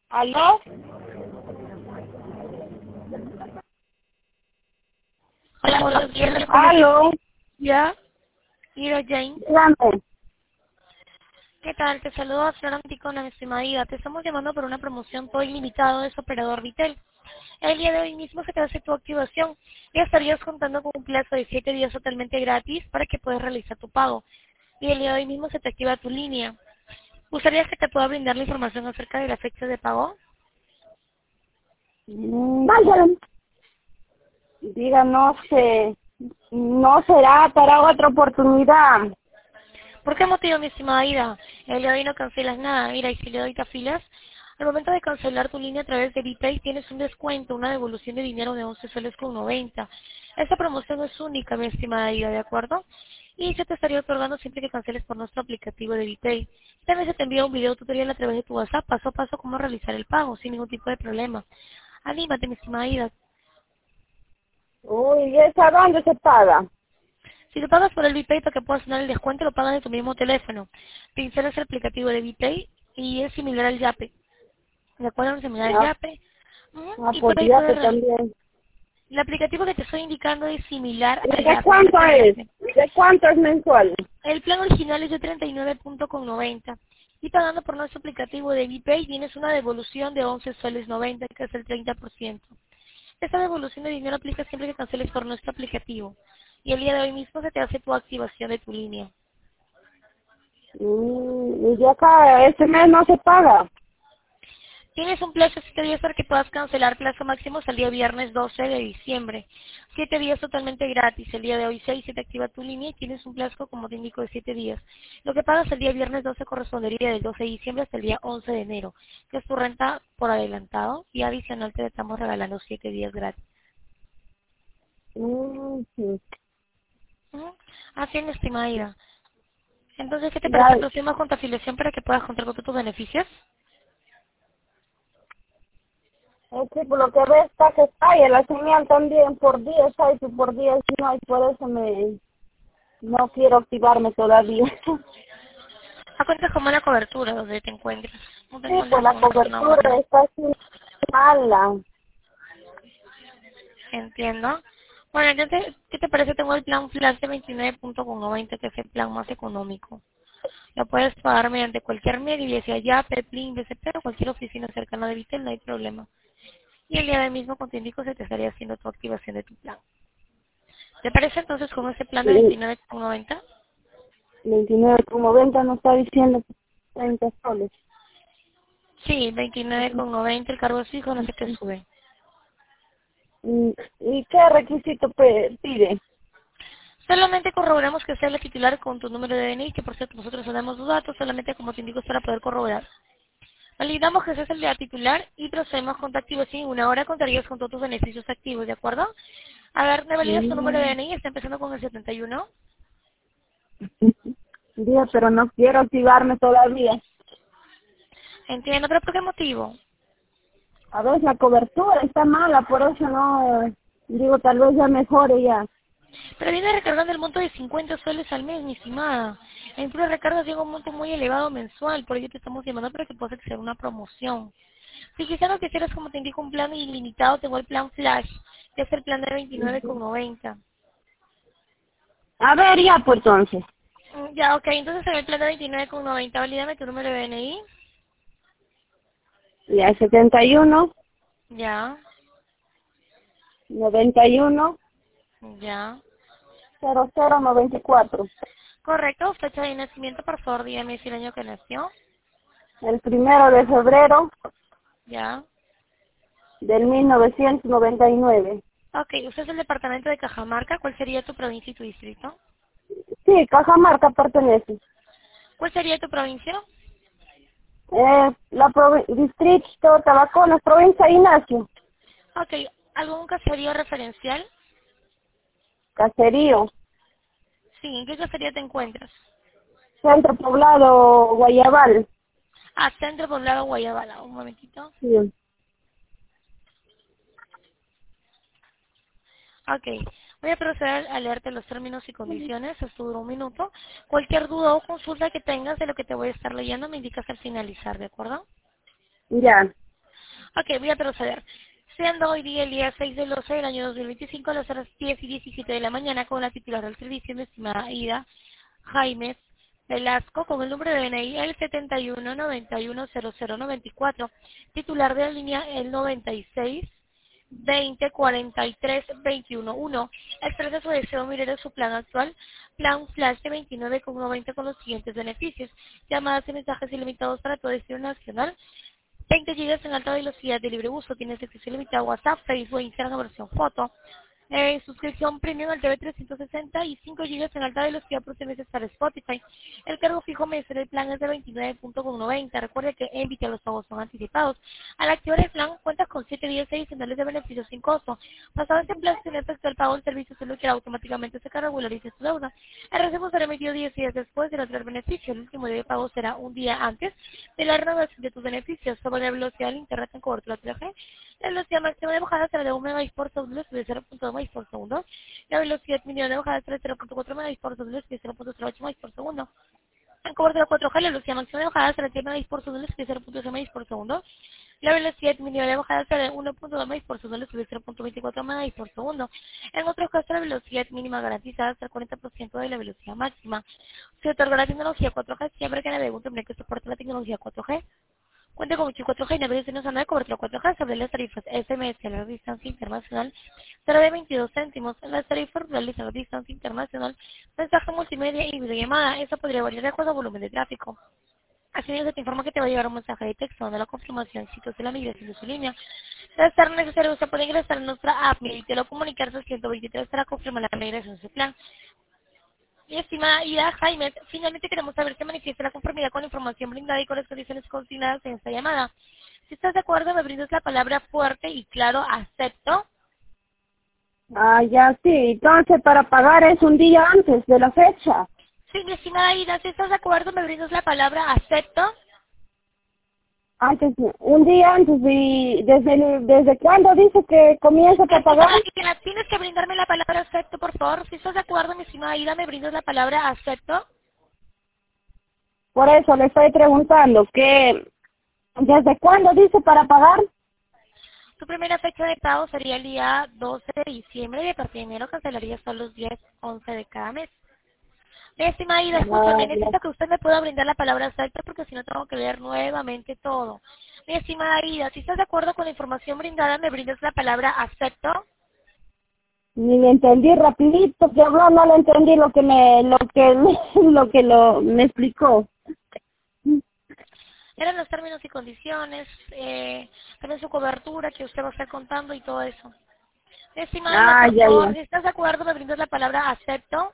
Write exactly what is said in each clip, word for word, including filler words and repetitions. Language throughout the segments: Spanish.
¿Aló? Hola, buenos días. ¿Aló? ¿Ya? Mira, Jane. Dígame. ¿Qué tal? Te saludo Flor Anticona, mi estimada Ida. Te estamos llamando por una promoción todo ilimitado de su operador Vitel. El día de hoy mismo se te hace tu activación y estarías contando con un plazo de siete días totalmente gratis para que puedas realizar tu pago. Y el día de hoy mismo se te activa tu línea. ¿Gustaría que te pueda brindar la información acerca de la fecha de pago? Mm, Vaya. Diga, no sé. No será para otra oportunidad. ¿Por qué motivo, mi estimada Ida? El día de hoy no cancelas nada. Mira, y si le doy te afilas, al momento de cancelar tu línea a través de Vipay tienes un descuento, una devolución de dinero de once soles con noventa. Esta promoción es única, mi estimada Ida, ¿de acuerdo? Y se te estaría otorgando siempre que canceles por nuestro aplicativo de Vipay. También se te envía un video tutorial a través de tu WhatsApp, paso a paso, cómo realizar el pago, sin ningún tipo de problema. Anímate, mi estimada Ida. Uy, ¿y esa dónde se paga? Si lo pagas por el Vipay para que puedas tener el descuento, lo pagas de tu mismo teléfono. Te instalas el aplicativo de Vipay y es similar al Yape. ¿De acuerdo? Es similar al Ah, Yape. Ujú. ah, Y pues por ahí ya que puedes realizar. también. El aplicativo que te estoy indicando es similar ¿Y al de Yape, cuánto Yape al es? Yape. ¿De cuánto es mensual? El plan original es de treinta y nueve punto noventa. Y pagando por nuestro aplicativo de Vipay tienes una devolución de once soles noventa, que es el treinta por ciento. Esta devolución de dinero aplica siempre que canceles por nuestro aplicativo. Y el día de hoy mismo se te hace tu activación de tu línea. Mm, y de acá, este mes no se paga. Tienes un plazo de siete días para que puedas cancelar, plazo máximo hasta el día viernes doce de diciembre. Siete días totalmente gratis. El día de hoy seis se te activa tu línea y tienes un plazo, como te indico, de siete días. Lo que pagas el día viernes doce correspondería del doce de diciembre hasta el día once de enero, que es tu renta por adelantado, y adicional te estamos regalando siete días gratis. Mm, sí. Ujú. Así es, mi estimada Ida. Entonces, ¿qué te parece? Ya, ¿Procedemos con tu afiliación para que puedas contar con tus beneficios? es que por lo que ves está que falla la señal también por días, hay que por días no hay, por eso me no quiero activarme todavía. ¿A cuenta cómo la cobertura donde te encuentras? No Sí, tengo pues la ninguna zona cobertura buena. está así mala. Entiendo. Bueno, entonces, ¿qué te parece? Tengo el plan Flash de veintinueve punto noventa, que es el plan más económico. Lo puedes pagar mediante cualquier medio, ya sea Yape, Plin, B C P o cualquier oficina cercana de Vitel, no hay problema. Y el día de mismo con tu indico se te estaría haciendo tu activación de tu plan. ¿Te parece entonces con ese plan de Y veintinueve punto noventa? veintinueve con noventa no está diciendo treinta soles. Sí, veintinueve punto noventa, el cargo fijo no se te sube. ¿Y, y qué requisito pe- pide? Solamente corroboramos que sea la titular con tu número de D N I, que por cierto nosotros tenemos tus datos, solamente como te indico es para poder corroborar. Validamos que seas el de la titular y procedemos con tu activación. En una hora contarías con todos tus beneficios activos, ¿de acuerdo? A ver, ¿me validas tu número de Mm, D N I? Está empezando con el setenta y uno. Dije, pero no quiero activarme todavía. Entiendo, pero ¿por qué motivo? A ver, la cobertura está mala, por eso no, eh, digo, tal vez ya mejore ya. Pero viene recargando el monto de cincuenta soles al mes, mi estimada. En pura recarga llega un monto muy elevado mensual, por ello te estamos llamando para que puedas hacer una promoción. Si quizás no quisieras, como te indico, un plan ilimitado, tengo el plan Flash, que es el plan de veintinueve con noventa. A ver, ya, pues entonces. Mm, Ya, ok, entonces en el plan de veintinueve con noventa, valídame tu número de D N I. Ya, setenta y uno, Ya, noventa y uno, ya. cero cero noventa y cuatro. Correcto, fecha de nacimiento, por favor, dígame si el año que nació. El primero de febrero Ya. del mil novecientos noventa y nueve. Ok, usted es el departamento de Cajamarca, ¿cuál sería tu provincia y tu distrito? Sí, Cajamarca pertenece. ¿Cuál sería tu provincia? Eh, la provi- distrito Tabacones, provincia Ignacio. Ok, ¿algún caserío referencial? Caserío, Sí, ¿en qué caserío te encuentras? centro poblado Guayabal. Ah, Centro Poblado Guayabala, un momentito. Sí. Ok, voy a proceder a leerte los términos y condiciones, esto dura un minuto. Cualquier duda o consulta que tengas de lo que te voy a estar leyendo me indicas al finalizar, ¿de acuerdo? Ya. Ok, voy a proceder. Siendo hoy día el día seis del doce del año dos mil veinticinco a las horas diez y diecisiete de la mañana con la titular del servicio, mi estimada Aida Jaime Velasco, con el número de D N I el setenta y uno noventa y uno cero cero noventa y cuatro, titular de la línea el noventa y seis veinte cuarenta y tres veintiuno uno. Expresa su deseo de mirar su plan actual, plan Flash de veintinueve con noventa con los siguientes beneficios: llamadas y mensajes ilimitados para todo destino nacional, veinte gigas en alta velocidad de libre uso, tienes acceso ilimitado a WhatsApp, Facebook, Instagram, versión foto, eh, suscripción premium al T V trescientos sesenta y cinco gigas en alta velocidad por seis meses para Spotify. El cargo fijo mensual del plan es de veintinueve con noventa. Recuerde que en Vita los pagos son anticipados. Al activar el plan, cuentas con siete días adicionales de beneficios sin costo. Pasado este plan, sin efecto el pago del servicio, solo que automáticamente se regulariza tu deuda. El recibo será emitido diez días después del otro beneficio. El último día de pago será un día antes de la renovación de tus beneficios. Sobre la velocidad del internet en cobertura tres G, la velocidad máxima de bajada será de un megabyte por segundo de cero punto dos megabytes por segundo. La velocidad mínima de bajada será de cero punto cuatro megabytes por segundo de cero punto cero ocho megabytes por segundo. En cobertura cuatro G, la velocidad máxima de bajada será de cien megabytes por segundo de cero punto cero megabytes por segundo. La velocidad mínima de bajada será de uno punto dos megabytes por segundo de cero punto veinticuatro megabytes por segundo. En otros casos, la velocidad mínima garantizada será el cuarenta por ciento de la velocidad máxima. Se otorga la tecnología cuatro G siempre que navegue un terminal que soporte la tecnología cuatro G. Cuenta con Wi-Fi cuatro G y navegación en zona de cobertura cuatro G. Sobre las tarifas S M S a la distancia internacional será de veintidós céntimos. En las tarifas rurales a la distancia internacional, mensaje multimedia y videollamada. Eso podría variar de acuerdo al volumen de tráfico. Asimismo, se te informa que te va a llegar un mensaje de texto donde la confirmación sitios de la migración de su línea. De ser necesario, usted puede ingresar en nuestra app y telecomunicarse al ciento veintitrés para confirmar la migración de su plan. Mi estimada Ida Jaime, finalmente queremos saber si manifiesta la conformidad con la información brindada y con las condiciones consignadas en esta llamada. Si estás de acuerdo, me brindas la palabra fuerte y claro, acepto. Ah, ya sí. Entonces, para pagar es un día antes de la fecha. Sí, mi estimada Ida, si estás de acuerdo, me brindas la palabra acepto. Antes, un día antes. ¿Y desde, el- desde cuándo dice que comienza Mi para pagar? estimada Ida, tienes que brindarme la palabra acepto, por favor. Si estás de acuerdo, mi estimada Ida, me brindas la palabra acepto. Por eso le estoy preguntando que desde cuándo dice para pagar. Tu primera fecha de pago sería el día doce de diciembre y a partir de enero cancelarías solo los diez, once de cada mes. Mi estimada Ida, Ah, escúchame, ya. necesito que usted me pueda brindar la palabra acepto porque si no tengo que leer nuevamente todo. Mi estimada Ida, si estás de acuerdo con la información brindada, me brindas la palabra acepto. Ni le entendí rapidito que habló, no le entendí lo que me, lo que, lo que lo me explicó. Eran los términos y condiciones, eh, también su cobertura que usted va a estar contando y todo eso. Mi estimada Ida, Ah, por ya, favor, ya. si estás de acuerdo, me brindas la palabra acepto.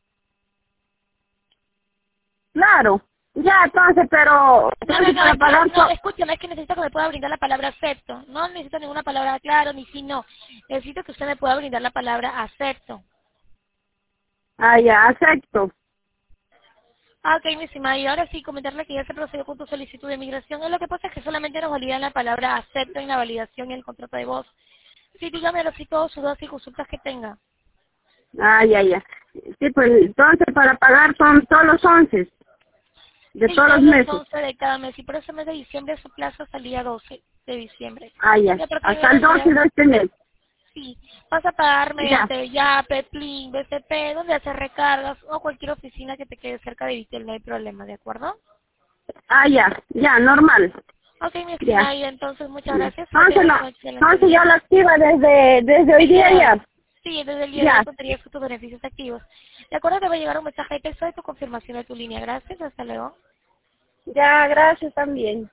Claro. Ya, entonces, pero No, no, entonces no, para es que, pagar no, so- escúchame, es que necesito que me pueda brindar la palabra acepto. No necesito ninguna palabra claro, ni sí, no. Necesito que usted me pueda brindar la palabra acepto. Ah, ya, acepto. Ah, ok, mi estimada, y ahora sí, comentarle que ya se procedió con tu solicitud de migración. Lo que pasa es que solamente nos validan la palabra acepto en la validación y el contrato de voz. Sí, dígame ahora sí todos sus dudas y consultas que tenga. Ah, ya, ya. Sí, pues entonces para pagar son todos los once de Sí, todos los todos los meses. once de cada mes. Y por ese mes de diciembre su plazo salía doce de diciembre. Ah, ya. Y a partir de Hasta el enero doce ya, de este mes. sí, vas a pagar Ya. mediante Yape, Plin, B C P, donde hacer recargas o cualquier oficina que te quede cerca de Vitel, no hay problema, ¿de acuerdo? Ah, ya. Ya, normal. Ok, mi Ya. estimada, y entonces muchas Ya. gracias. Que Entonces, tengas no, un excelente entonces ya día. lo activa desde, desde hoy El día día de hoy. ya. Sí, desde el día de hoy Ya. contarías con tus beneficios activos. De acuerdo, te va a llegar un mensaje de texto de tu confirmación de tu línea. Gracias, hasta luego. Ya, gracias también.